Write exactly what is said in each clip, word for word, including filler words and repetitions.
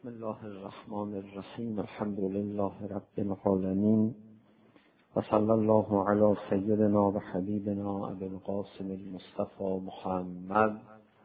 بسم الله الرحمن الرحیم. الحمد لله رب العالمین و صلی الله علی سیدنا و حبیبنا ابی القاسم المصطفى محمد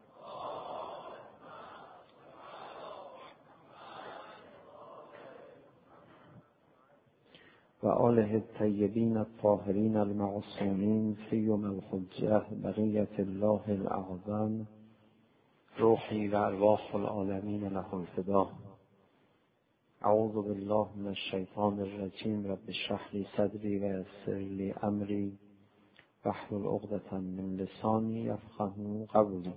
و آله الطیبین الطاهرین المعصومین فیهم الحجة بقیة الله الاعظم روحی و ارواح العالمین له الفدا. اعوذ بالله من الشیطان الرجیم. رب اشرح لی صدری و یسر لی امری واحلل عقدة من لسانی یفقهوا قولی.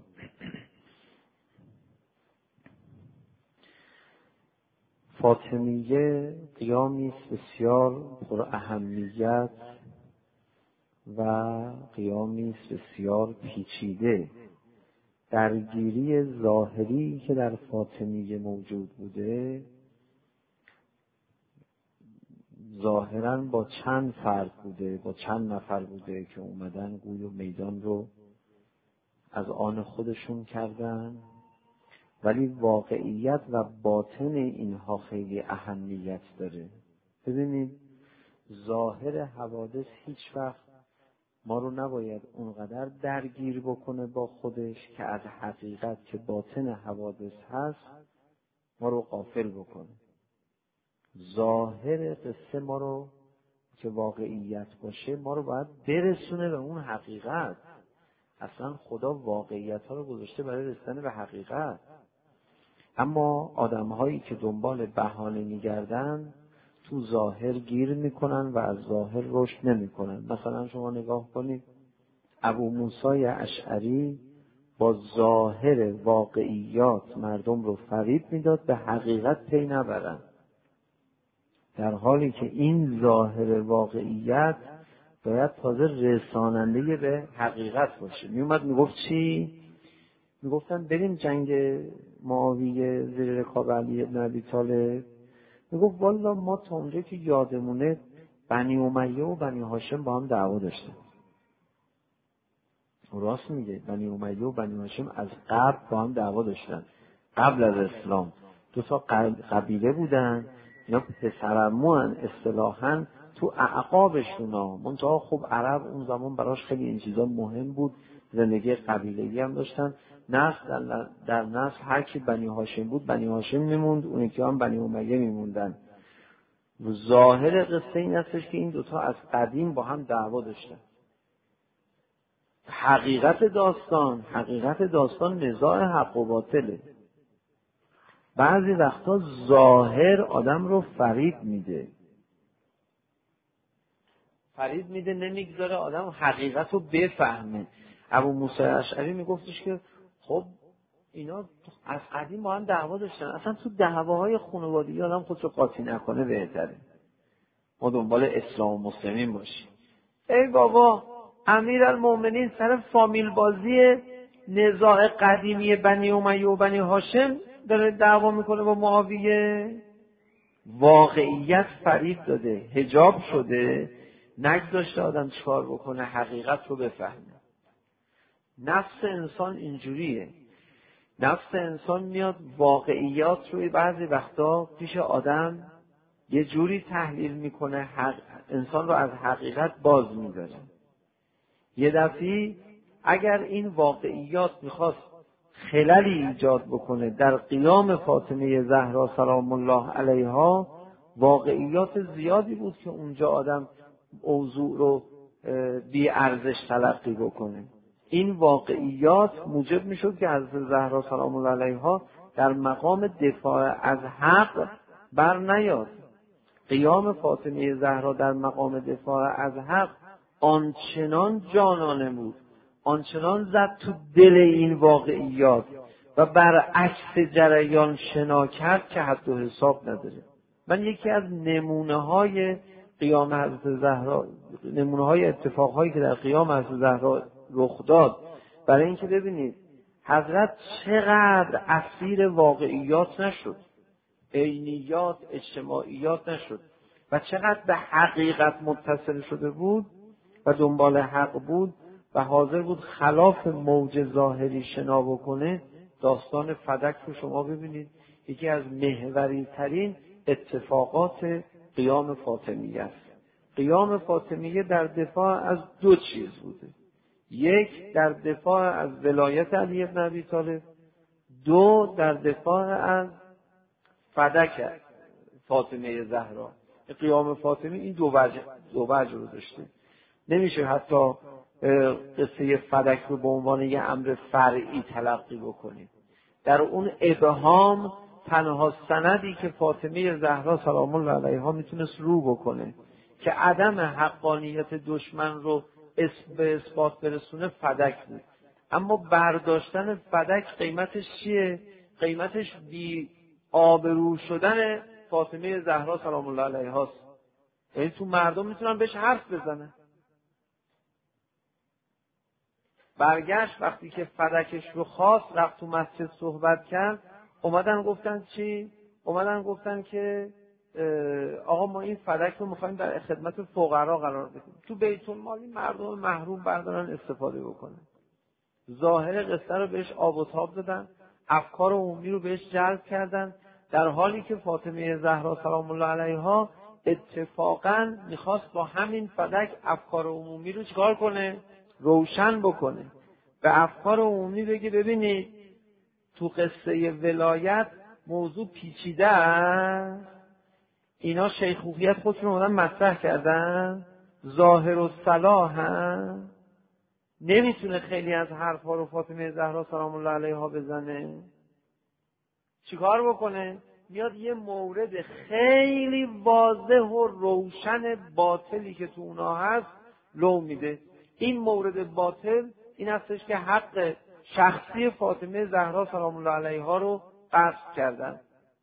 فاطمیه قیامی است بسیار پر اهمیت و قیامی است بسیار پیچیده. درگیری ظاهری که در فاطمیه موجود بوده ظاهراً با چند فرد بوده، با چند نفر بوده که اومدن گوی و میدان رو از آن خودشون کردن، ولی واقعیت و باطن اینها خیلی اهمیت داره. ببینید ظاهر حوادث هیچ وقت ما رو نباید اونقدر درگیر بکنه با خودش که از حقیقت که باطن حوادث هست ما رو غافل بکنه. ظاهر قصه ما رو که واقعیت باشه ما رو باید برسونه به اون حقیقت. اصلا خدا واقعیت ها رو گذاشته برای رسیدن به حقیقت، اما آدم هایی که دنبال بهانه میگردن تو ظاهر گیر میکنن و از ظاهر رشد نمیکنن. مثلا شما نگاه کنید ابو موسی اشعری با ظاهر واقعیات مردم رو فریب میداد به حقیقت پی نبرن، در حالی که این ظاهر واقعیت باید تازه رساننده به حقیقت باشه. میومد میگفت چی؟ میگفتن بریم جنگ معاویه زیر رکاب علی بن ابی طالب. میگفت والا ما تا اونجا که یادمونه بنی امیه و بنی هاشم با هم دعوا داشتن. راست میگه، بنی امیه و بنی هاشم از قبل با هم دعوا داشتن. قبل از اسلام دو تا قبیله بودن، اینا پسرعمو هن اصطلاحاً تو اعقابشون ها. منتها خب عرب اون زمان براش خیلی این چیزا مهم بود، زندگی قبیله‌ای هم داشتن. نسل در, در نسل هر کی بنی هاشم بود بنی هاشم میموند، اون یکی هم بنی امیه میموندن. ظاهر قصه این هستش که این دوتا از قدیم با هم دعوا داشتن. حقیقت داستان حقیقت داستان نزاع حق و باطله. بعضی وقتا ظاهر آدم رو فریب میده فریب میده نمیگذاره آدم حقیقت رو بفهمه. ابو موسی اشعری میگفتش که خب اینا از قدیم با هم دعوا داشتن، اصلا تو دعواهای خانوادگی آدم خودشو قاطی نکنه بهتره، ما دنبال اسلام و مسلمین باشیم. ای بابا امیرالمومنین سر فامیل بازی نزاع قدیمی بنی امیه و بنی هاشم داره دعوا میکنه با معاویه. واقعیت فریب داده، حجاب شده، نگذاشته آدم چیکار بکنه حقیقت رو بفهمه. نفس انسان اینجوریه. نفس انسان میاد واقعیات روی بعضی وقتا پیش آدم یه جوری تحلیل میکنه حق... انسان رو از حقیقت باز میداره. یه دفعی اگر این واقعیات میخواست خللی ایجاد بکنه در قیام فاطمه زهرا سلام الله علیها، واقعیات زیادی بود که اونجا آدم موضوع رو بی ارزش تلقی بکنه. این واقعیات موجب میشد که حضرت زهرا سلام الله علیها در مقام دفاع از حق بر نیاد. قیام فاطمه زهرا در مقام دفاع از حق آنچنان جانانه بود، آنچنان زد تو دل این واقعیات و برعکس جریان شنا کرد که حد و حساب نداره. من یکی از نمونه های قیام حضرت زهرا، نمونه های اتفاق هایی که در قیام حضرت زهرا رخ داد، برای اینکه ببینید حضرت چقدر اسیر واقعیات نشد، عینیات اجتماعیات نشد و چقدر به حقیقت متصل شده بود و دنبال حق بود و حاضر بود خلاف موج ظاهری شنا بکنه. داستان فدک رو شما ببینید، یکی از محوری ترین اتفاقات قیام فاطمیه است. قیام فاطمیه در دفاع از دو چیز بوده. یک، در دفاع از ولایت علی بن ابی طالب. دو، در دفاع از فدک فاطمه زهرا. قیام فاطمی این دو وجه دو وجه رو داشته. نمیشه حتی قصه فدک رو به عنوان یه امر فرعی تلقی بکنیم. در اون ابهام تنها سندی که فاطمه زهرا سلام الله علیها میتونست رو بکنه که عدم حقانیت دشمن رو به اثبات برسونه فدک بود. اما برداشتن فدک قیمتش چیه؟ قیمتش بی آبرو شدن فاطمه زهرا سلام الله علیها است. یعنی تو مردم میتونن بهش حرف بزنن. برگشت وقتی که فدکش رو خواست، رفت تو مسجد صحبت کرد، اومدن گفتن چی؟ اومدن گفتن که آقا ما این فدک رو میخوایم در خدمت فقرا قرار بدیم، تو بیت المال مردم محروم بردارن استفاده بکنن. ظاهر قصه رو بهش آب و تاب دادن، افکار عمومی رو بهش جلب کردن، در حالی که فاطمه زهرا سلام الله علیها اتفاقاً میخواست با همین فدک افکار عمومی رو چیکار کنه؟ روشن بکنه. به افکار عمومی بگه ببینید تو قصه ولایت موضوع پیچیده است، اینا شیخوخیت خودشون اومدن مطرح کردن، ظاهر و صلاح هم نمیتونه خیلی از حرفا رو فاطمه زهرا سلام الله علیها بزنه. چیکار بکنه؟ میاد یه مورد خیلی واضح و روشن باطلی که تو اونا هست لو میده. این مورد باطل این هستش که حق شخصی فاطمه زهرا سلام الله علیها رو غصب کردن.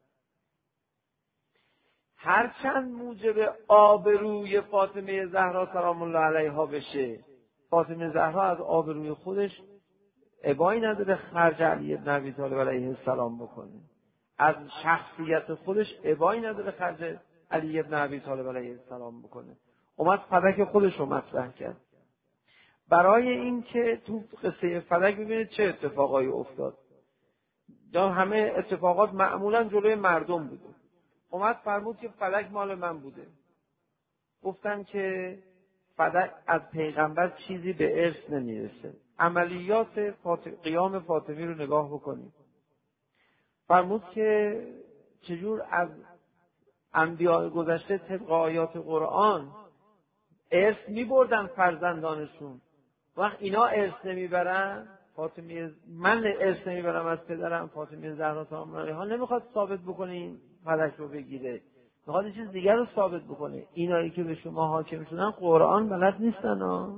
هرچند موجب آبروی فاطمه زهرا سلام الله علیها بشه، فاطمه زهرا از آبروی خودش ابایی نداره خرج علی بن ابی طالب علیه السلام بکنه، از شخصیت خودش ابایی نداره خرج علی بن ابی طالب علیه السلام بکنه. اومد فدک خودش رو مطرح کرد. برای این که تو قصه فدک ببینید چه اتفاقایی افتاد. یا همه اتفاقات معمولا جلوی مردم بوده. اومد فرمود که فدک مال من بوده. گفتن که فدک از پیغمبر چیزی به ارث نمیرسه. عملیات فاطم... قیام فاطمی رو نگاه بکنید. فرمود که چجور از انبیاء گذشته طبق آیات قرآن ارث میبردن فرزندانشون، وقت اینا ارث نمیبرن، فاطمه من ارث نمیبرم از پدرم، فاطمه زهرا سلام الله علیها نمیخواد ثابت بکنه این فدک رو بگیره، میخواد یه چیز دیگر رو ثابت بکنه. اینایی که به شما حاکم شدن قرآن بلد نیستن ها،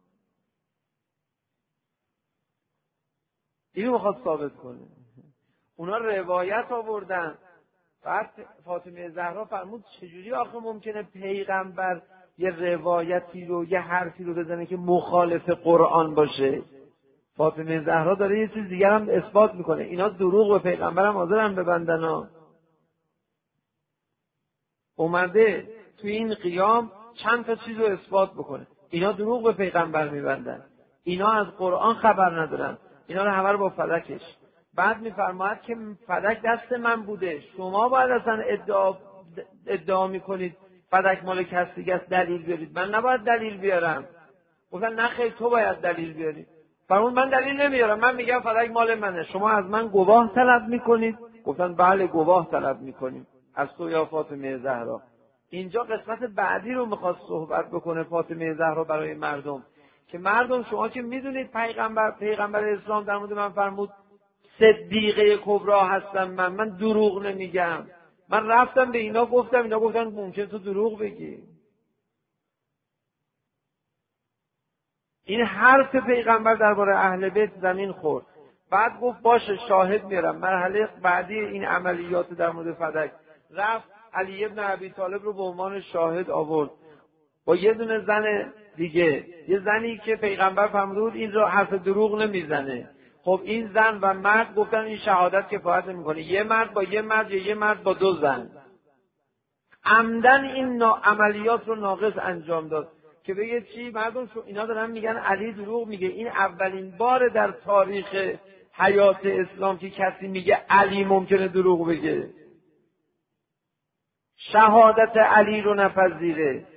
اینو میخواد ثابت کنه. اونا روایت آوردن. بعد فاطمه زهرا فرمود چجوری آخه ممکنه پیغمبر یه روایتی رو یه حرفی رو بزنه که مخالف قرآن باشه؟ فاطمه زهرا داره یه چیز دیگر هم اثبات میکنه. اینا دروغ به پیغمبر هم حاضرن ببندن ها. اومده توی این قیام چند تا چیز رو اثبات بکنه. اینا دروغ به پیغمبر میبندن، اینا از قرآن خبر ندارن، اینا رو همه رو با فدکش. بعد میفرماید که فدک دست من بوده، شما باید اصلا ادعا ادعا میکنید فدک مال کسی دیگه است، دلیل بیارید. من نباید دلیل بیارم. گفتن نه خیر تو باید دلیل بیاری. فرمود من دلیل نمیارم، من میگم فدک مال منه، شما از من گواه طلب میکنید؟ گفتن بله گواه طلب میکنیم از تو یا فاطمه زهرا. اینجا قسمت بعدی رو میخواست صحبت بکنه فاطمه زهرا برای مردم، که مردم شما که میدونید پیغمبر پیغمبر اسلام در مورد من فرمود صدیقه کبرا هستم، من من دروغ نمیگم. من رفتم به اینا گفتم، اینا گفتن ممکن تو دروغ بگی. این حرف پیغمبر درباره اهل بیت زمین خورد. بعد گفت باشه شاهد میارم. مرحله بعدی این عملیات در مورد فدک، رفت علی ابن ابی طالب رو به عنوان شاهد آورد با یه دونه زن دیگه، یه زنی که پیغمبر فرمود این رو حرف دروغ نمیزنه. خب این زن و مرد گفتن این شهادت کفایت نمیکنه، یه مرد با یه مرد یا یه مرد با دو زن. عمدن این عملیات رو ناقص انجام داد که بگه چی؟ مردم شو اینا دارن میگن علی دروغ میگه. این اولین بار در تاریخ حیات اسلام که کسی میگه علی ممکنه دروغ بگه، شهادت علی رو نپذیره.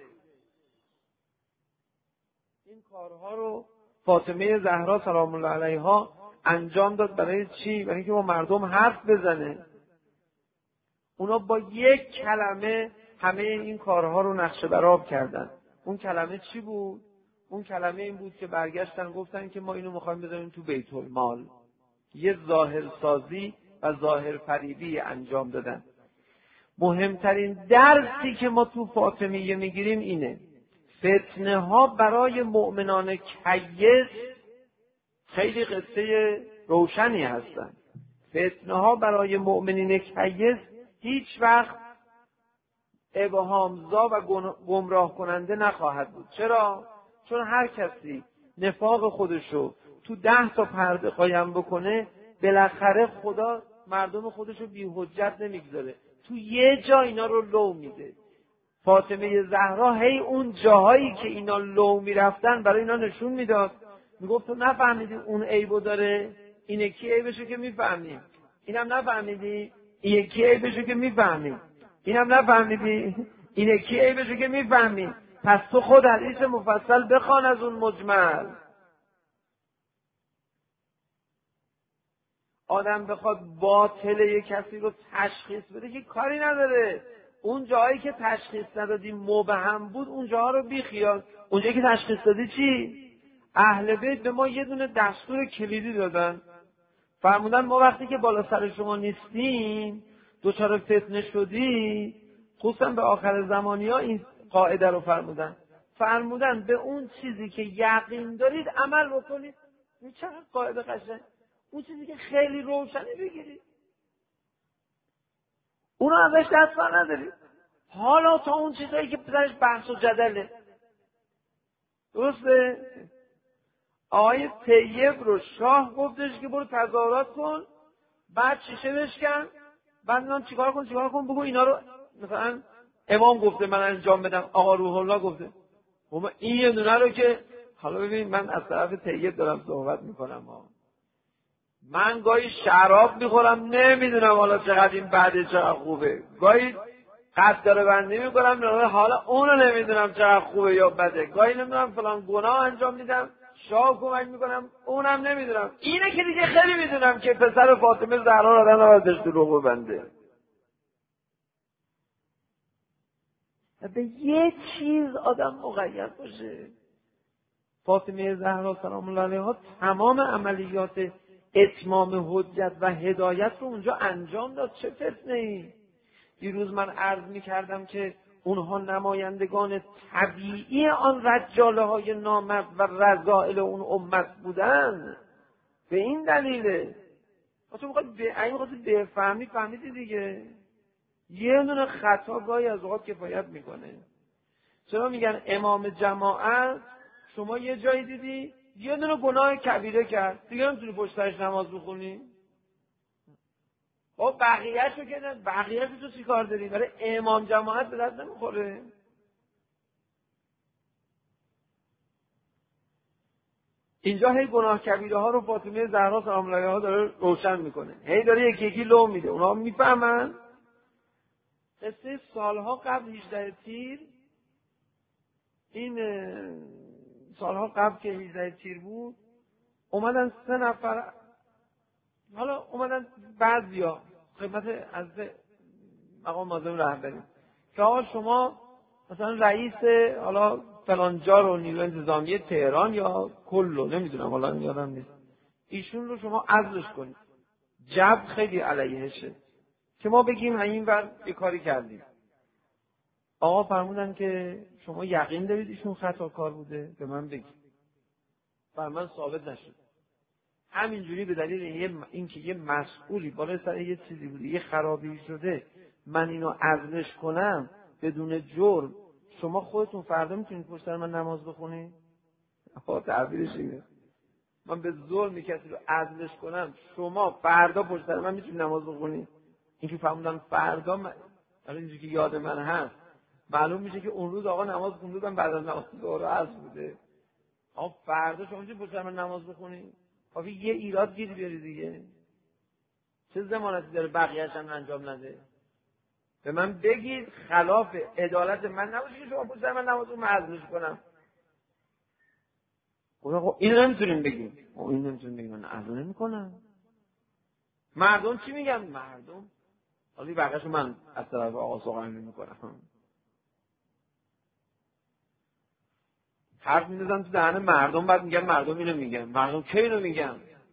این کارها رو فاطمه زهرا سلام الله علیها انجام داد. برای چی؟ برای اینکه با مردم حرف بزنه. اونا با یک کلمه همه این کارها رو نقشه برآب کردن. اون کلمه چی بود؟ اون کلمه این بود که برگشتن گفتن که ما اینو میخوایم بذاریم تو بیت المال. یه ظاهر سازی و ظاهر فریبی انجام دادن. مهمترین درسی که ما تو فاطمیه میگیریم اینه: فتنه ها برای مؤمنان کیس خیلی قصه روشنی هستن. فتنه ها برای مؤمنین کیس هیچ وقت ابهامزا و گمراه کننده نخواهد بود. چرا؟ چون هر کسی نفاق خودشو تو ده تا پرده قایم بکنه، بالاخره خدا مردم خودشو بی حجت نمیگذاره، تو یه جا اینا رو لو میده. فاطمه زهرا هی اون جاهایی که اینا لو میرفتن برای اینا نشون میداد، میگفت تو نفهمیدی اون عیبو داره، این یکی عیبشو که میفهمیم، اینم نفهمیدی این یکی عیبشو که میفهمیم، اینم نفهمیدی این یکی عیبشو که میفهمیم. پس تو خود حدیث مفصل بخوان از اون مجمل. آدم بخواد باطل یک کسی رو تشخیص بده که کاری نداره. اون جایی که تشخیص ندادی مبهم بود، اون جاها رو بیخیال. اونجایی که تشخیص دادی چی؟ اهل بیت به ما یه دونه دستور کلیدی دادن، فرمودن ما وقتی که بالا سر شما نیستیم، دوچار فتنه شدی، خصوصا به آخر زمانی ها این قاعده رو فرمودن فرمودن به اون چیزی که یقین دارید عمل بکنید. این چقدر قاعده قشنگ. اون چیزی که خیلی روشنی بگیرید، اونو ازش دست بر ندارید. حالا تا اون چیزایی که بزنش بحث و جدله. درسته؟ آقای طیب رو شاه گفتش که برو تظاهرات کن، بعد شیشه بشکن، بعد نام چیکار کن چیکار کن بگو اینا رو مثلا امام گفته من انجام بدم، آقا روح الله گفته. اما این یه دونه رو که حالا ببین من از طرف طیب دارم صحبت میکنم ها. من گاهی شراب میخورم نمیدونم حالا چقدر این بعد چقدر خوبه، گاهی قد داره بندی میکنم حالا اونو نمیدونم چقدر خوبه یا بده، گاهی نمیدونم فلان گناه انجام میدم شاه کمک میکنم اونم نمیدونم. اینه که دیگه خیلی میدونم که پسر فاطمه زهرا رو آدم نباید دروغ ببنده. به یه چیز آدم مقید باشه. فاطمه زهرا سلام الله علیها تمام عملیات اتمام حجت و هدایت رو اونجا انجام داد. چه فتنه ای. دیروز من عرض می کردم که اونها نمایندگان طبیعی آن رجاله های نامرد و رذائل اون امت بودن. به این دلیله. تو میخواد به این خاطر بفهمی فهمیدی دیگه. یه دونه خطا گاهی از اوقات کفایت میکنه. چرا میگن امام جماعت شما یه جایی دیدی یه دونه گناه کبیره کرد دیگه نمیتونی پشت سرش نماز بخونی؟ خب بقیه‌شو که نه، بقیه‌شو تو چی کار داری؟ برای امام جماعت به دست نمیخوره. اینجا هی گناه کبیره ها رو فاطمه زهرا سلام الله علیها داره روشن میکنه، هی داره یکی یکی لو میده، اونها میفهمن. قصه سالها قبل هجده تیر، این سالها قبل که هجده تیر بود، اومدن سه نفر، حالا اومدن بعضیا خدمت از مقام معظم رهبری که آقا شما مثلا رئیس حالا فلان جا رو نیروی انتظامی تهران یا کلو نمیدونم حالا یادم نیست، ایشون رو شما عزلش کنید. جبر خیلی علیهشه که ما بگیم این ور یه کاری کردیم. آقا فرمودن که شما یقین دارید ایشون خطا کار بوده؟ به من بگید. بر من ثابت نشد. همینجوری به دلیل اینکه یه مسئولی بالای سر یه چیزی بوده، یه خرابی شده، من اینو عزلش کنم بدون جرم، شما خودتون فردا میتونید پشت سر من نماز بخونید؟ آقا تعبیرش اینه. من به ظلم کسی رو عزلش کنم، شما فردا پشت سر من میتونید نماز بخونید؟ اینکه فهمیدن فردا من... اینجوری که یاد من هست معلوم میشه که اون روز آقا نماز خوندن بعد از نماز ظهر عصر بوده. آقا فردا شما میتونید پشت سر من نماز بخونید؟ کافی یه ایراد گیر بیاری دیگه. چه ضمانتی داره بقیه‌اش هم انجام نده؟ به من بگید خلاف عدالت من نباشه که شما پشت سر من نماز رو معذورش کنم. خب این نمیتونیم بگیم. این نمیتونیم بگیم من عذر نمی‌کنم. مردم چی میگن؟ مردم حالا بقیه‌اش من از طرف آقا سوغانی نمی‌کنم. حرف می‌زنن تو دهن مردم، بعد میگن مردم اینو میگن. مردم کی اینو میگن؟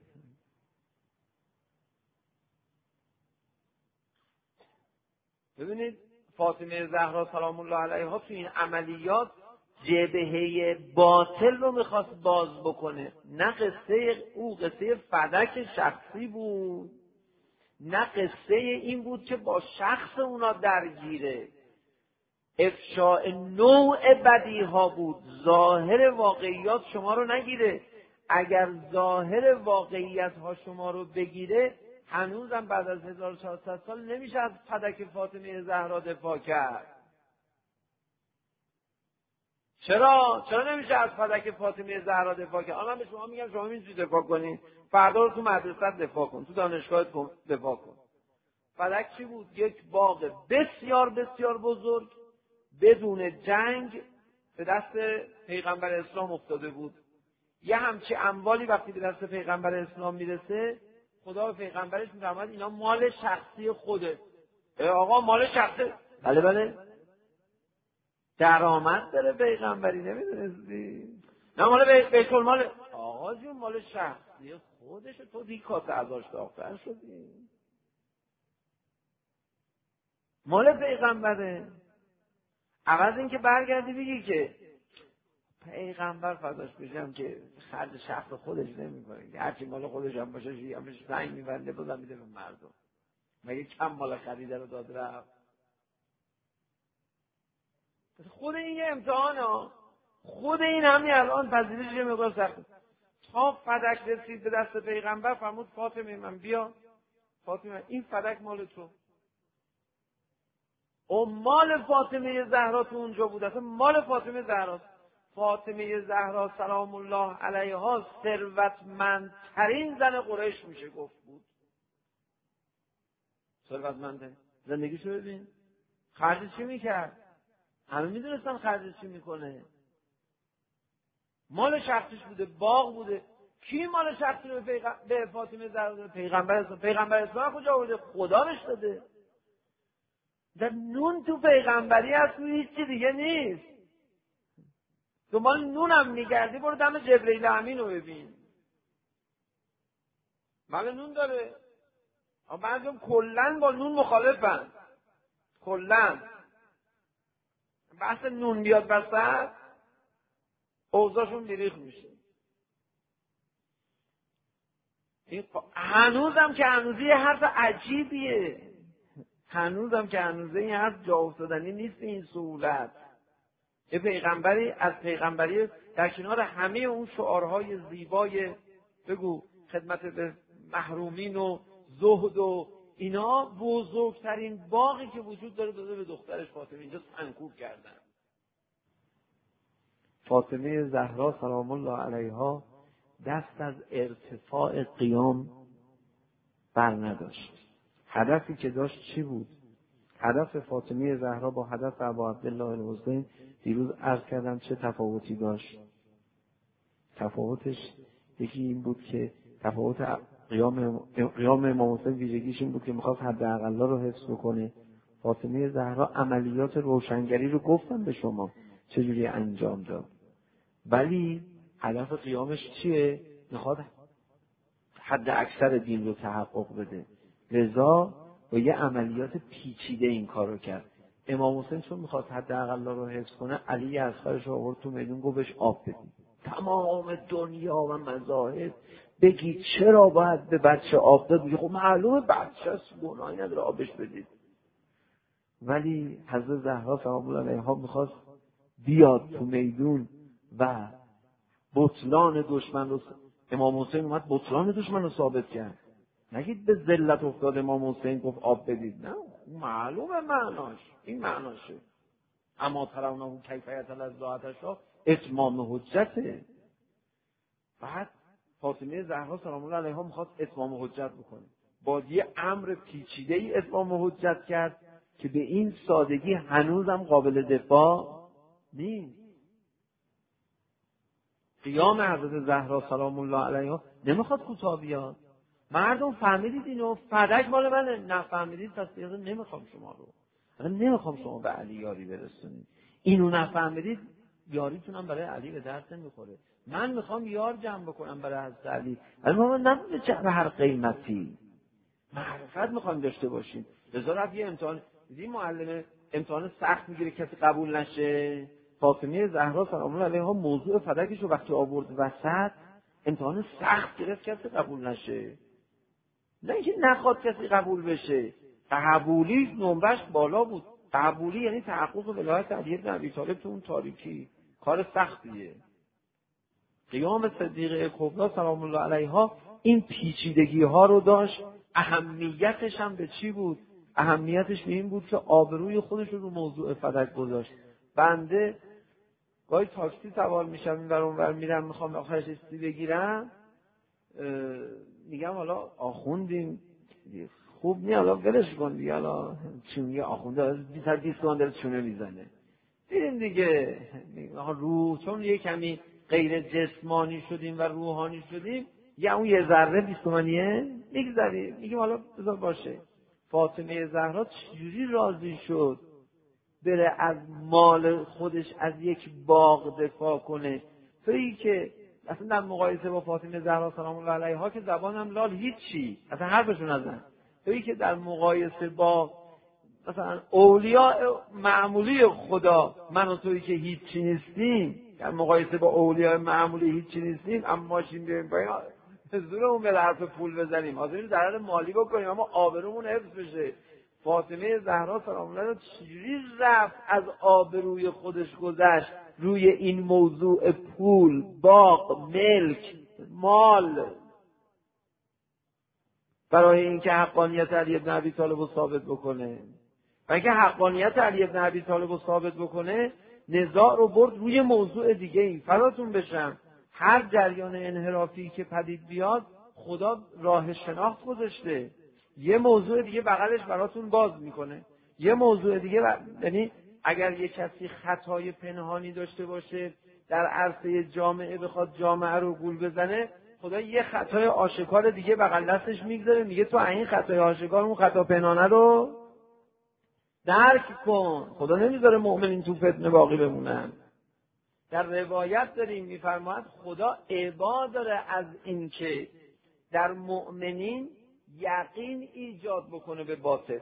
ببینید فاطمه زهرا سلام الله علیها تو این عملیات جبهه باطل رو میخواست باز بکنه. نه قصه او قصه فدک شخصی بود، نه قصه این بود که با شخص اونا درگیره. افشاء نوع بدیها بود. ظاهر واقعیات شما رو نگیره. اگر ظاهر واقعیت ها شما رو بگیره، هنوزم بعد از هزار و چهارصد سال نمیشه از فدک فاطمه زهرا دفاع کرد. چرا؟ چرا نمیشه از فدک فاطمه زهرا دفاع کرد؟ الان من به شما میگم شما میتونید دفاع کنی، فردا رو تو مدرسه دفاع کن، تو دانشگاهت دفاع کن. فدک چی بود؟ یک باغ بسیار بسیار بزرگ بدون جنگ به دست پیغمبر اسلام افتاده بود. یه همچی اموالی وقتی به دست پیغمبر اسلام میرسه، خدا به پیغمبرش میفرماد اینا مال شخصی خوده. آقا مال شخصی؟ بله بله. درآمد داره پیغمبری، نمیدونستی؟ نه مال بیت المال. آقا جون مال شخصی خودش، تو دیکات ازاش داغ‌تر شدی. مال پیغمبره. عوض این که برگردی بگی که پیغمبر فداش بشم که خرج شخص خودش نمیکنه، هرچی مال خودش هم باشه شیعه‌اش زنگ میبنده بازم میده به مردم. مگه کم مال خریده رو داد رفت؟ خود این یه امتحانه ها. خود این همین الان پذیرش یه مقدار سخته. تا فدک رسید به دست پیغمبر فرمود فاطمه من بیا، فاطمه این فدک مال تو. او مال فاطمه زهرا تو اونجا بود، اصلا مال فاطمه زهرا. فاطمه زهرا سلام الله علیها ثروتمندترین زن قریش میشه گفت بود. ثروتمنده. زندگیشو ببین. خرج چی میکرد؟ همه میدونستن خرج چی میکنه. مال شخصیش بوده، باغ بوده. کی مال شخصی رو به, به فاطمه زهرا داده؟ پیغمبر اسلام. پیغمبر اسلام کجا آورده؟ خدا بهش داده. در نون تو پیغمبری هست، تو هیچی دیگه نیست. تو مال نونم میگردی برو دم جبرئیل امین رو ببین. مال نون داره. اما بعضیم کلن با نون مخالفن. کلن. بحث نون بیاد وسط اوضاعشون بیریخ میشه. هنوزم که هنوزی یه حرف عجیبیه. هنوزم که هنوزه این حرف جا افتادنی نیست این سهولت. یه پیغمبری از پیغمبری در کنار همه اون شعارهای زیبای بگو خدمت به محرومین و زهد و اینا، بزرگترین باغی که وجود داره داده به دخترش فاطمه. اینجا سنکوب کردن. فاطمه زهرا سلام الله علیها دست از ارتفاع قیام بر نداشت. هدفی که داشت چی بود؟ هدف فاطمه زهرا با هدف ابا عبدالله الحسین دیروز عرض کردم چه تفاوتی داشت. تفاوتش یکی این بود که تفاوت قیام قیام امام حسین ویژگیش این بود که میخواست حداقل رو حفظ بکنه. فاطمه زهرا عملیات روشنگری رو گفتم به شما چجوری انجام داد. ولی هدف قیامش چیه؟ میخواد حد اکثر دین رو تحقق بده. لذا با یه عملیات پیچیده این کار رو کرد. امام حسین چون میخواست حداقل رو حفظ کنه، علی اصغرش آورد تو میدون گفت بهش آب بدید. تمام دنیا و مذاهب بگید چرا باید به بچه آب داد؟ میگه خب معلومه بچه است، گناهی نداره آبش بدید. ولی حضرت زهرا سلام الله علیها میخواست بیاد تو میدون و بطلان دشمن رو، امام حسین اومد بطلان دشمن رو ثابت کرد. نگید به ذلت افتاد امام حسین گفت آب بدید. نه معلومه معناش این معناشه. اما ترونه کیفیت لذاتش اتمام حجته. بعد فاطمه زهرا سلام الله علیها میخواد اتمام حجت بکنه. با یه امر پیچیده ای اتمام حجت کرد که به این سادگی هنوزم قابل دفاع نیست. قیام حضرت زهرا سلام الله علیها نمیخواد کوتاه بیاد. مردم فهمیدید اینو، فدک مال منه، نه فهمیدید پس دیگه نمیخوام شما رو، من نمیخوام شما به علی یاری برسونید. اینو نفهمیدید یاریتونم برای علی به درد نمیخوره. من میخوام یار جمع بکنم برای حضرت علی، ولی ما نبوده چه به هر قیمتی. معرفت میخوام داشته باشیم. لذا رفت یه امتحان، دیدی معلم امتحان سخت میگیره کسی قبول نشه. فاطمه زهرا سلام الله علیها موضوع فدکش رو وقتی آورد وسط، امتحان سخت گرفت کسی قبول نشه. نه اینکه نخواد کسی قبول بشه، قبولی نمرش بالا بود. قبولی یعنی تحقق ولایت علی بن ابی طالب تو اون تاریکی، کار سختیه. قیام صدیقه کبری سلام الله علیها این پیچیدگی ها رو داشت. اهمیتش هم به چی بود؟ اهمیتش به این بود که آبروی خودش رو رو موضوع فدک گذاشت. بنده گاهی تاکسی سوار میشم این ور اون ور میرم میخوام آخرش استی بگیرم، میگم حالا آخوندیم خوب نی، حالا ولش کن دیگه، حالا چون میگه آخونده بیست بیست تومن داره چونه میزنه. دیدیم دیگه روح، چون یه کمی غیر جسمانی شدیم و روحانی شدیم، یا اون یه ذره بیست تومنیه میگذاریم، میگیم حالا بذار باشه. فاطمه زهرا چجوری راضی شد بره از مال خودش از یک باغ دفاع کنه؟ تویی که اصلا در مقایسه با فاطمه زهرا سلام الله علیها که زبانم لال هیچی، اصلا حرفشون نزن. تویی که در مقایسه با مثلا اولیاء معمولی خدا، من و تویی که هیچی نیستیم، در مقایسه با اولیاء معمولی هیچی نیستیم، اما ماشین بیایم باید زورمون به حرف پول بزنیم، حاضرین ضرر مالی بکنیم اما آبرومون حفظ بشه. فاطمه زهرا سلام الله علیها چجوری رفت از آبروی خودش گذشت روی این موضوع پول، باغ، ملک، مال، برای اینکه حقانیت علی بن ابی طالب رو ثابت بکنه. و اینکه حقانیت علی بن ابی طالب رو ثابت بکنه، نزاع رو برد روی موضوع دیگه ای. فراتون بشم هر جریان انحرافی که پدید بیاد خدا راه شناخت گذاشته، یه موضوع دیگه بغلش براتون باز میکنه. یه موضوع دیگه ب... یعنی اگر یه کسی خطای پنهانی داشته باشه در عرصه جامعه، بخواد جامعه رو گول بزنه، خدا یه خطای آشکار دیگه بغل دستش میگذاره، میگه تو این خطای آشکار اون خطا پنهانه رو درک کن. خدا نمیذاره مؤمنین تو فتنه باقی بمونن. در روایت داریم میفرماید خدا عبا داره از این که در مؤمنین یقین ایجاد بکنه به باطل.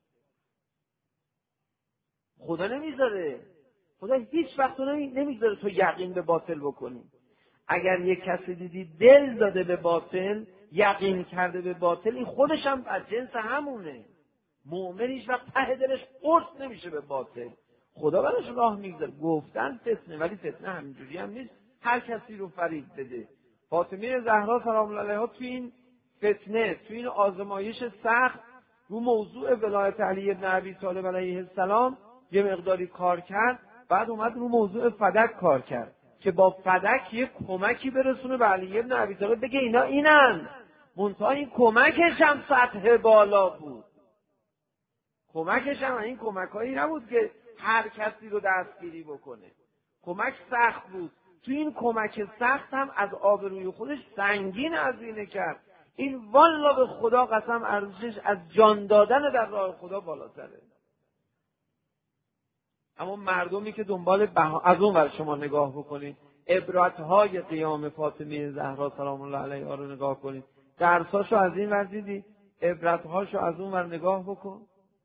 خدا نمیذاره، خدا هیچ وقت نمیذاره تو یقین به باطل بکنی. اگر یک کسی دیدی دل داده به باطل، یقین کرده به باطل، این خودش هم از جنس همونه. مؤمن هیچ وقت ته دلش قرص نمیشه به باطل، خدا براش راه میگذاره. گفتن فتنه، ولی فتنه همینجوری هم نیست هر کسی رو فریب بده. فاطمه زهرا سلام الله علیها تو این فتنه، تو این آزمایش سخت رو موضوع ولایت علی بن ابی طالب علیه السلام یه مقداری کار کرد، بعد اومد رو موضوع فدک کار کرد که با فدک یه کمکی برسونه به علی بن ابی طالب، بگه اینا اینن، منتها این کمکش هم سطح بالا بود. کمکش هم این کمکایی نبود که هر کسی رو دستگیری بکنه، کمک سخت بود. تو این کمک سخت هم از آبروی خودش سنگین عزینه کرد. این والا به خدا قسم ارزشش از جان دادن در راه خدا بالاتره. اما مردمی که دنبال بها... از اون ور شما نگاه بکنید، عبرت‌های قیام فاطمه زهرا سلام الله علیها رو نگاه کنید، درساشو از این ور دیدی، عبرت‌هاشو از اون ور نگاه بکن.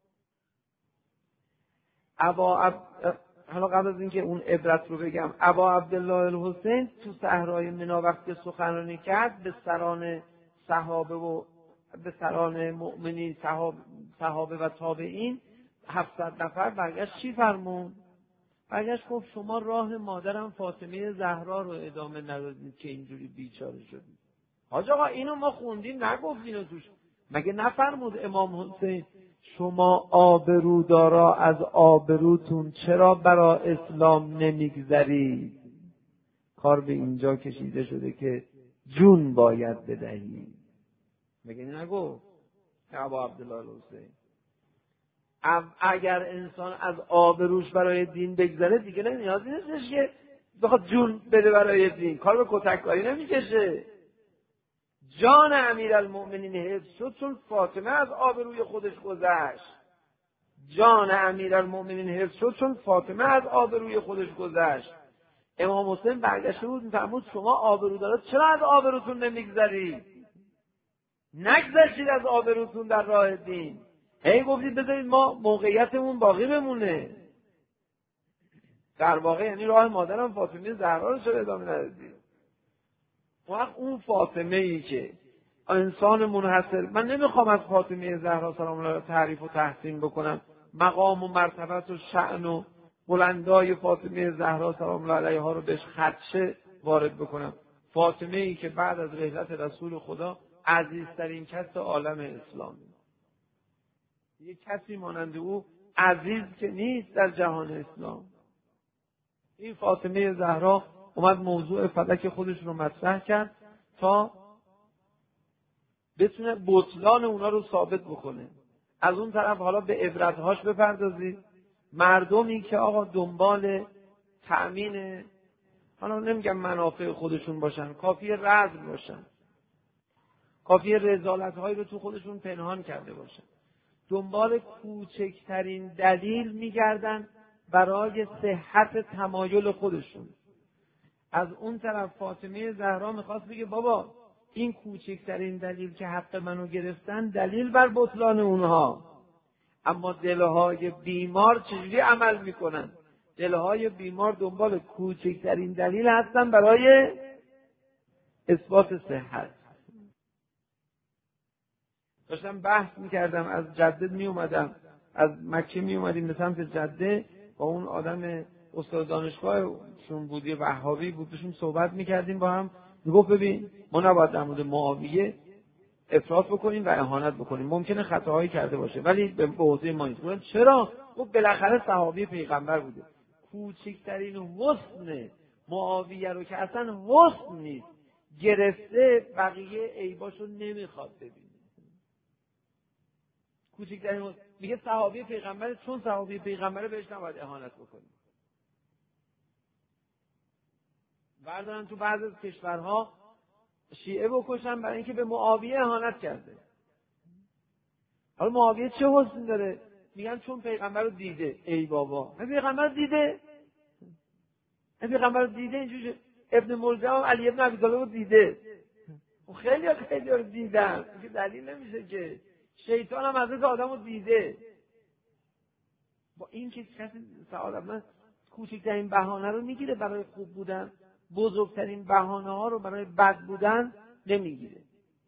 ابا عب... حالا قبل از اینکه اون عبرت رو بگم، ابا عبدالله الحسین تو صحرای منی وقتی سخنرانی کرد به سران صحابه و به سران مؤمنین، صحابه, صحابه و تابعین، هفتصد نفر برگشت چی فرمون؟ برگشت گفت شما راه مادرم فاطمه زهرا رو ادامه ندادید که اینجوری بیچاره شدید. حاج آقا اینو ما خوندیم نگفتین توش، مگه نفرمود امام حسین شما آبرودارا از آبروتون چرا برا اسلام نمیگذرید؟ کار به اینجا کشیده شده که جون باید بدهی. مگه نگو ابا عبدالله الحسین اگر انسان از آبروش برای دین بگذره دیگه نیازی نیستش که بخواد جون بده برای دین، کار به کتککاری نمیکشه. جان امیرالمؤمنین حفظ شد چون فاطمه از آبروی خودش گذشت. جان امیرالمؤمنین حفظ شد چون فاطمه از آبروی خودش گذشت. امام حسین برگشته بود میفرمود شما آبرو دارید، چرا از آبروتون نمیگذرید؟ نگذشتید از آبروتون در راه دین. هی گفتید بذارید ما موقعیتمون باقی بمونه. در واقع یعنی راه مادرم فاطمه زهرا رو چرا ادامه ندادید؟ وقت اون فاطمه ای که انسان منحصر، من نمیخوام از فاطمه زهرا سلام الله علیها تعریف و تحسین بکنم، مقام و مرتبت و شأن و بلندای فاطمه زهرا سلام الله علیها رو بهش خدشه وارد بکنم. فاطمه ای که بعد از رحلت رسول خدا عزیزترین کس عالم اسلام، یک کسی مانند او عزیز که نیست در جهان اسلام. این فاطمه زهرا اومد موضوع فلک خودش رو مطرح کرد تا بتونه بطلان اونا رو ثابت بکنه. از اون طرف حالا به عبرتهاش بپردازید. مردمی که آقا دنبال تأمین، حالا نمیگم منافع خودشون باشن، کافیه رذل باشن، کافیه رذالت‌هایی رو تو خودشون پنهان کرده باشن، دنبال کوچکترین دلیل میگردن برای صحت تمایل خودشون. از اون طرف فاطمه زهرا میخواست بگه بابا این کوچکترین دلیل که حق منو گرفتن دلیل بر بطلان اونها. اما دلهای بیمار چجوری عمل میکنن؟ دلهای بیمار دنبال کوچکترین دلیل هستن برای اثبات صحت. داشتم بحث میکردم، از جده می اومدم، از مکه می اومدیم به سمت جده، با اون آدم استاد دانشگاهشون بود، یه وهابی بود، داشتیم صحبت میکردیم با هم. میگفت ببین ما نباید در مورد معاویه افراط بکنیم و اهانت بکنیم، ممکنه خطاهایی کرده باشه ولی به حوزه ما نیست. گفتم چرا؟ گفت بالاخره صحابی پیغمبر بوده. کوچکترین حسن معاویه رو که اصلا حسن نیست گرفته، بقیه عیباشو نمیخواد ببینه. کوچکترین میگه صحابی پیغمبر، چون صحابی پیغمبره بهش نباید اهانت بکنیم. بردارن تو بعضی از کشورها شیعه بکشن برای اینکه به معاویه اهانت کرده. حالا معاویه چه حسن داره؟ میگن چون پیغمبر رو دیده. ای بابا، پیغمبر رو دیده؟ پیغمبر رو دیده اینجوری. ابن ملجم علی ابن ابی طالب رو دیده. و خیلی خیلی رو دیدن. که دلیل نمیشه که شیطان هم حضرت آدم رو دیده. با این که کسی سعادت من کوچکترین بهانه رو میگیره برای خوب بودن، بزرگترین بهانه ها رو برای بد بودن نمیگیره.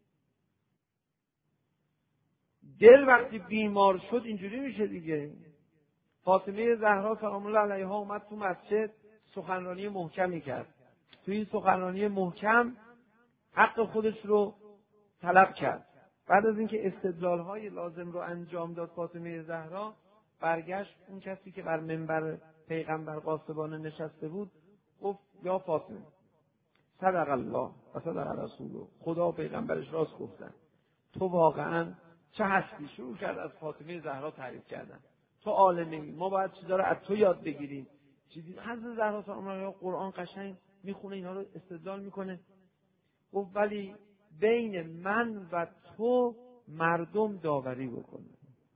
دل وقتی بیمار شد اینجوری میشه دیگه. فاطمه زهرا سلام الله علیها اومد تو مسجد سخنرانی محکمی کرد. تو این سخنرانی محکم حق خودش رو طلب کرد. بعد از اینکه استدلال‌های لازم رو انجام داد فاطمه زهرا، برگشت اون کسی که بر منبر پیغمبر قاسبانه نشسته بود گفت یا فاطمه صدق الله و صدق رسوله، خدا و پیغمبرش راست گفتن، تو واقعا چه هستی. شروع کرد از فاطمه زهرا تعریف کردن. تو عالمی، ما باید چیزا رو از تو یاد بگیریم. چیزی حضرت زهرا سلام الله علیها قرآن قشنگ میخونه، اینا رو استدلال میکنه. گفت ولی بین من و تو مردم داوری بکنه.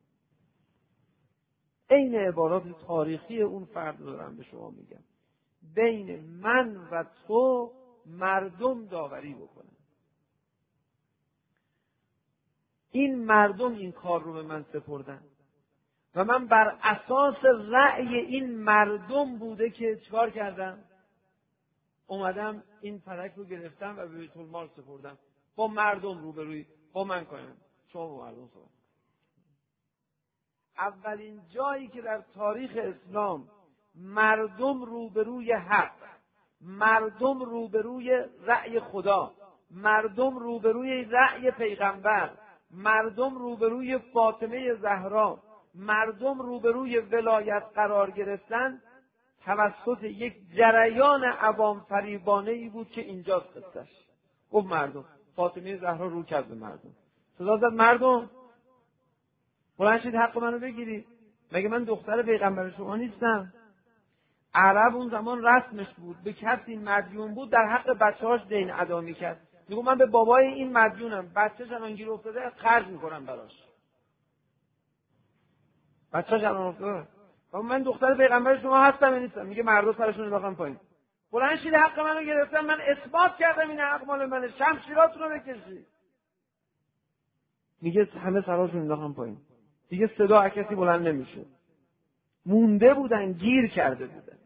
این عبارات تاریخی اون فرد دارم به شما میگم. بین من و تو مردم داوری بکنه. این مردم این کار رو به من سپردن و من بر اساس رأی این مردم بوده که چکار کردم؟ اومدم این فلک رو گرفتم و به بیت المال سپردم. با مردم روبروی با من کنم، شما با مردم صحبت. اولین جایی که در تاریخ اسلام مردم روبروی حق، مردم روبروی رأی خدا، مردم روبروی رأی پیغمبر، مردم روبروی فاطمه زهرا، مردم روبروی ولایت قرار گرفتن توسط یک جریان عوام فریبانه ای بود که اینجاست قصه‌اش. گفت مردم. فاطمه زهرا رو کرد به مردم، صدا زد مردم بلند شید حق منو بگیرید، مگه من دختر پیغمبر شما نیستم؟ عرب اون زمان رسمش بود به کسی مدیون بود در حق بچه‌هاش دین ادا می‌کرد. میگم من به بابای این مدیونم، بچه‌ش الان گیر افتاده قرض می‌کنم براش. بچه‌ش الان افتاده. من دختر پیغمبر شما هستم نیستم؟ میگه مردم سرشون انداختن پایین. بلند شید حق منو گرفتن، من اثبات کردم این حق مال منه، شمشیراتون رو بکشید. میگه همه سراشون انداختن پایین. دیگه صدا از کسی بلند نمیشه. مونده بودن، گیر کرده بودن.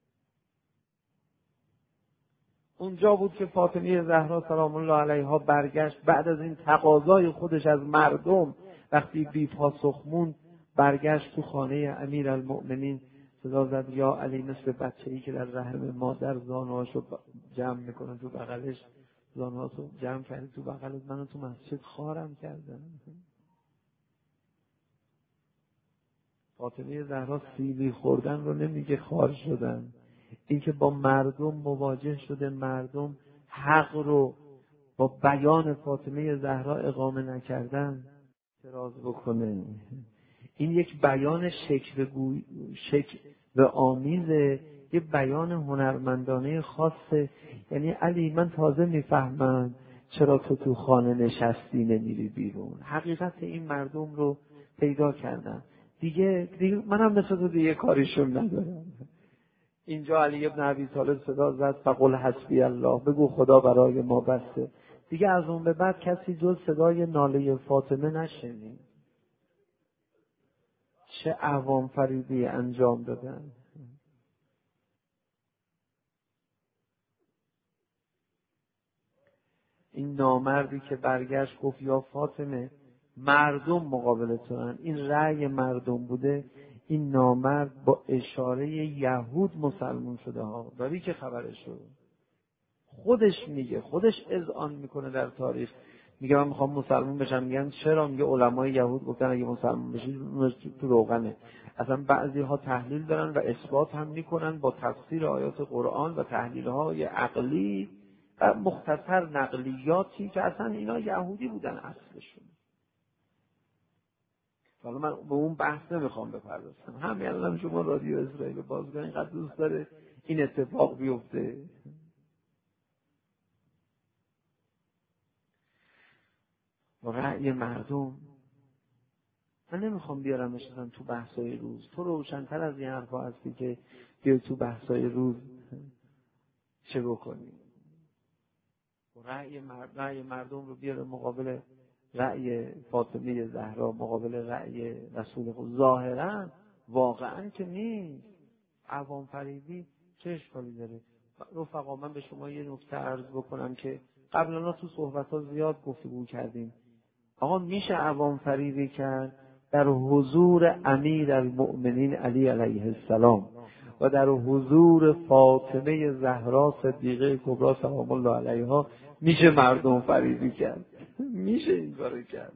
اونجا بود که فاطمه زهرا سلام الله علیها برگشت بعد از این تقاضای خودش از مردم، وقتی بی پاسخ موند برگشت تو خانه امیرالمؤمنین، صدا زد یا علی، مثل بچه‌ای که در رحم مادر زانوهاشو جمع میکنه تو بغلش، زانوهاشو جمع کردی تو بغلت، منو تو مسجد خارم کردن. فاطمه زهرا سیلی خوردن رو نمیگه خار شدن، این که با مردم مواجه شده، مردم حق رو با بیان فاطمه زهرا اقامه نکردن اعتراض بکنه. این یک بیان شکوه گوی شکوه آمیزه، یه بیان هنرمندانه خاصه. یعنی علی من تازه میفهمم چرا تو تو خانه نشستی نمیری بیرون. حقیقت این مردم رو پیدا کردم. دیگه, دیگه منم مثل تو دیگه کاریشون ندارم. اینجا علی ابن ابی طالب صدا زد فقل حسبی الله، بگو خدا برای ما بسته. دیگه از اون به بعد کسی جز صدای ناله فاطمه نشنید. چه عوام فریبی انجام دادن. این نامردی که برگشت گفت یا فاطمه مردم مقابل تو هن، این رأی مردم بوده. این نامرد با اشاره یهود مسلمان شده ها، داری که خبرشو خودش میگه، خودش اذعان میکنه در تاریخ، میگه من میخوام مسلمان بشم. میگن چرا؟ میگه علمای یهود گفتن اگه مسلمان بشی تو روغنه. اصلا بعضی ها تحلیل دارن و اثبات هم میکنن با تفسیر آیات قرآن و تحلیل های عقلی و مختصر نقلیاتی که اصلا اینا یهودی بودن اصلشون. حالا من به اون بحث نمیخوام بپردازم. همین الان شما رادیو اسرائیل باز کنید، اینقدر دوست داره این اتفاق بیفته. و رأی مردم من نمیخوام بیارم بشنم تو بحثای روز. تو روشن‌تر از این حرفا هستی که بیای تو بحثای روز چه بکنی. رأی مرد، رأی مردم رو بیاره مقابل رأی فاطمه زهرا، مقابل رأی رسول خود. ظاهرا واقعا که نیست. عوام فریبی چه اشکالی داره؟ رفقا من به شما یه نکته عرض بکنم که قبلا تو صحبت‌ها زیاد گفتگو کردیم. آقا میشه عوام فریبی کرد در حضور امیر المؤمنین علی علیه السلام و در حضور فاطمه زهرا صدیقه کبری سلام الله علیها؟ میشه مردم فریبی کرد؟ میشه این کارو کرد؟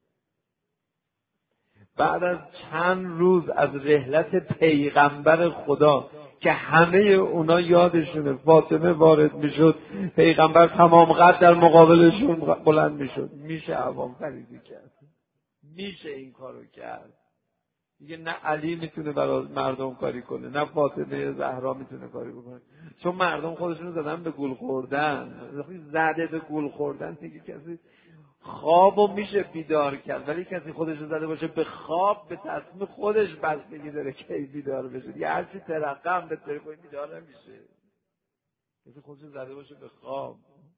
بعد از چند روز از رحلت پیغمبر خدا که همه اونا یادشونه فاطمه وارد میشد، پیغمبر تمام قد در مقابلشون بلند میشد، میشه عوام فریبی کرد؟ میشه این کارو کرد؟ دیگه نه علی میتونه برای مردم کاری کنه، نه فاطمه زهرا میتونه کاری بکنه، چون مردم خودشونو زدن به گول خوردن. وقتی زده به گول خوردن دیگه کسی خوابو میشه بیدار کرد، ولی کسی خودشو زده باشه به خواب، به تصمیم خودش بستگی داره کی بیدار بشه. یه هرچی ترقه هم به تلفن بیدار نمیشه. کسی خودشو زده باشه به خواب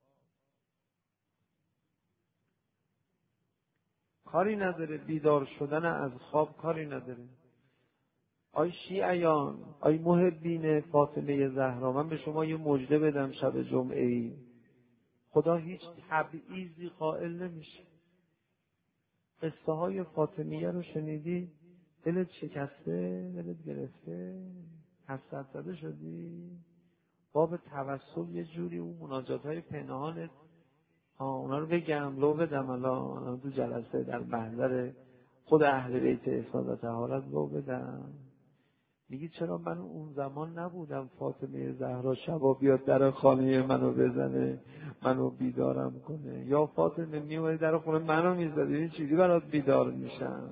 کاری نداره، بیدار شدن از خواب کاری نداره. آی شیعیان، آی محبین فاطمه زهرا، من به شما یه مژده بدم شب جمعه ای. خدا هیچ تبعیضی قائل نمیشه. قصه های فاطمیه رو شنیدی؟ دلت شکسته؟ دلت گرفته؟ حسرت زده شدی؟ باب توسل یه جوری اون مناجات های پنهانت، ها اونا رو بگم لو بدم الان تو جلسه در محضر خود اهل بیت احسان و طهارت لو بدم. میگی چرا من اون زمان نبودم فاطمه زهرا شبا بیاد در خانه منو بزنه، منو بیدارم کنه؟ یا فاطمه میومدی در خونه منو میزدی، این چیزی برات بیدار میشم؟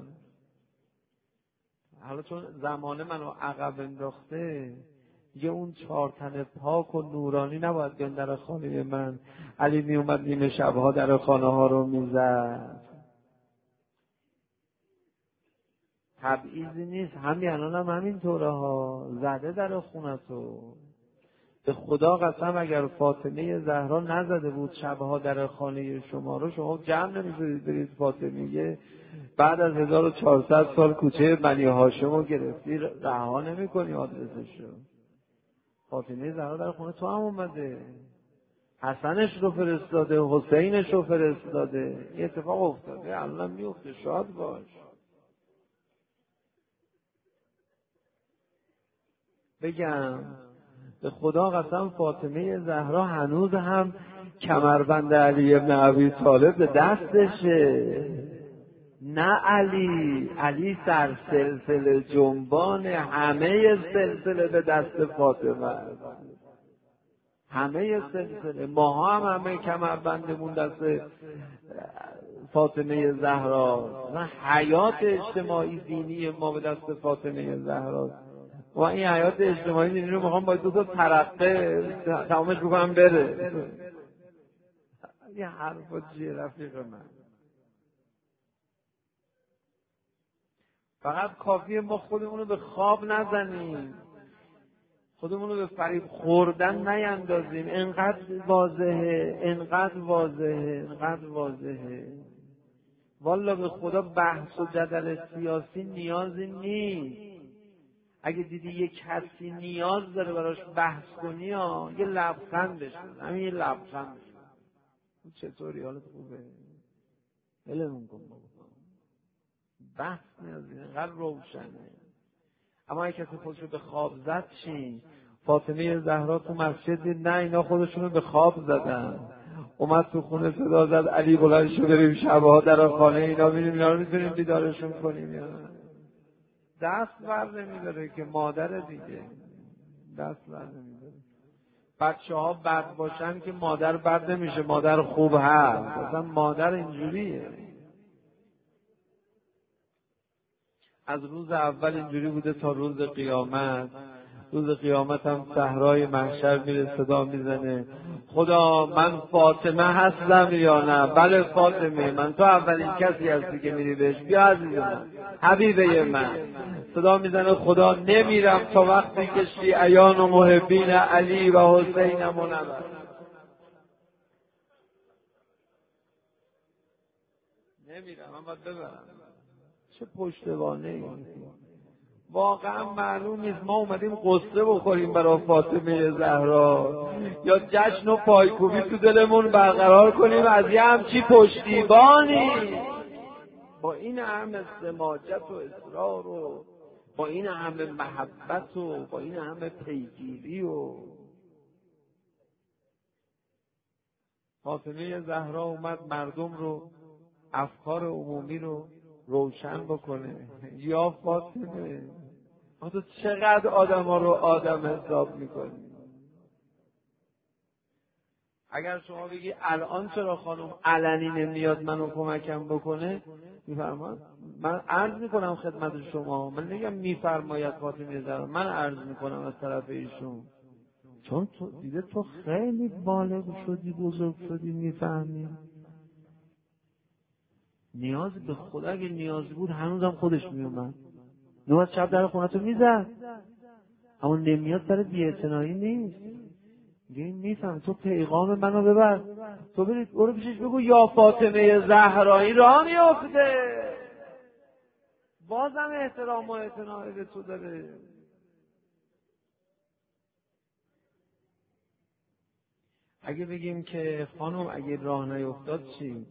حالا چون زمانه منو عقب انداخته، یه اون چهار تن پاک و نورانی نباید بیان در خانه من. علی میومد نیمه شبها در خانه ها رو میزد. تبعیضی نیست، همین الان هم همین طوره ها، زده در خونتو. به خدا قسم اگر فاطمه زهرا نزده بود شبها در خانه شما رو، شما جمع نمیشدید برید فاطمیه بعد از هزار و چهارصد سال کوچه بنی هاشم رو گرفتی رها نمی کنی آدرسشو. فاطمه زهرا در خونه تو هم اومده، حسنش رو فرستاده، حسینش رو فرستاده. این اتفاق افتاده، الان میفته، شاد باش. بگم به خدا قسم فاطمه زهرا هنوز هم کمربند علی ابن ابی طالب به دستشه. نه علی، علی سر سلسله جنبان، همه سلسله به دست فاطمه است. همه سلسله ماها هم همه کمربندمون دست فاطمه زهرا. نه حیات اجتماعی دینی ما به دست فاطمه زهرا. و این حیات اجتماعی دینی رو میخوام با دو تا ترقه تمامش بکنم بره. یه حرفا چیه رفیق من؟ فقط کافیه ما خودمون رو به خواب نزنیم، خودمون رو به فریب خوردن نیندازیم. انقدر واضحه، انقدر واضحه، انقدر واضحه. والا به خدا بحث و جدل سیاسی نیازی نیست. اگه دیدی یک کسی نیاز داره براش بحث کنی ها، یه لبخند بشون، همین یه لبخند بشون. چطوری حالت خوبه؟ بلمون کن بابا، بحث نیازی، اینقدر روشنه. اما اگه کسی خودشو به خواب زد چی؟ فاطمه زهرا تو مسجد دید نه اینا خودشونو به خواب زدن، اومد تو خونه صدا زد علی بلند شو بریم شبها در خانه اینا ببینیم اینا رو میتونیم بیدارشون کنیم یا نه. دست بر نمیداره که مادر دیگه، دست بر نمیداره. بچه ها بد باشن که مادر بد نمیشه، مادر خوب هست. اصلا مادر اینجوریه. از روز اول اینجوری بوده تا روز قیامت. روز قیامت هم صحرای محشر میره صدا میزنه خدا من فاطمه هستم یا نه؟ بله فاطمه، من تو اولین کسی هستی که میری بهش، بیا عزیزم حبیبه من. صدا میزنه خدا نمیرم تا وقتی که شیعیان و محبین علی و حسین منور. نمیرم، من باید ببرم. چه پشتوانه ای. واقعا معلوم نیست ما اومدیم قصه بخوریم برای فاطمه زهرا یا جشن و پایکوبی تو دلمون برقرار کنیم از یه همچی پشتیبانی. با این همه سماجت و اصرار و با این همه محبت و با این همه پیگیری و فاطمه زهرا اومد مردم رو، افکار عمومی رو روشن بکنه. یا فاطمه ما تو چقدر آدم ها رو آدم حساب میکنی؟ اگر شما بگی الان چرا خانم علنی نمیاد منو کمکم بکنه، میفرماد من عرض میکنم خدمت شما، من نگم میفرماید فاطمه زهرا، من عرض میکنم از طرف ایشون، چون تو دیده تو خیلی بالغ شدی، بزرگ شدی، میفهمی. نیاز به خدا اگه نیازی بود هنوزم خودش میومد، نوبت شب در خونتو میزد، اما نمیاد سر بی‌اعتنایی نیست. میگه میفهم تو پیغام منو ببر، تو برید برو پیشش بگو یا فاطمه زهرایی راه میافته. بازم احترام و اعتنایی به تو داره. اگه بگیم که خانم اگه راه نیفتاد چی؟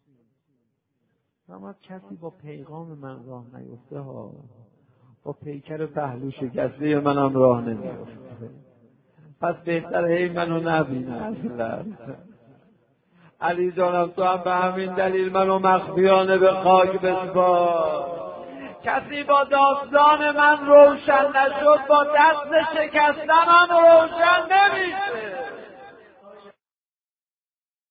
اما کسی با پیغام من راه نیفته ها، با پیکر پهلو شکسته منم راه نمیفته. پس بهتر هی منو نبینه اصلا. علی جانم تو هم به همین دلیل منو مخفیانه به خاک بسپار کسی با داستان من روشن نشد با دست شکستنم روشن نمیشه.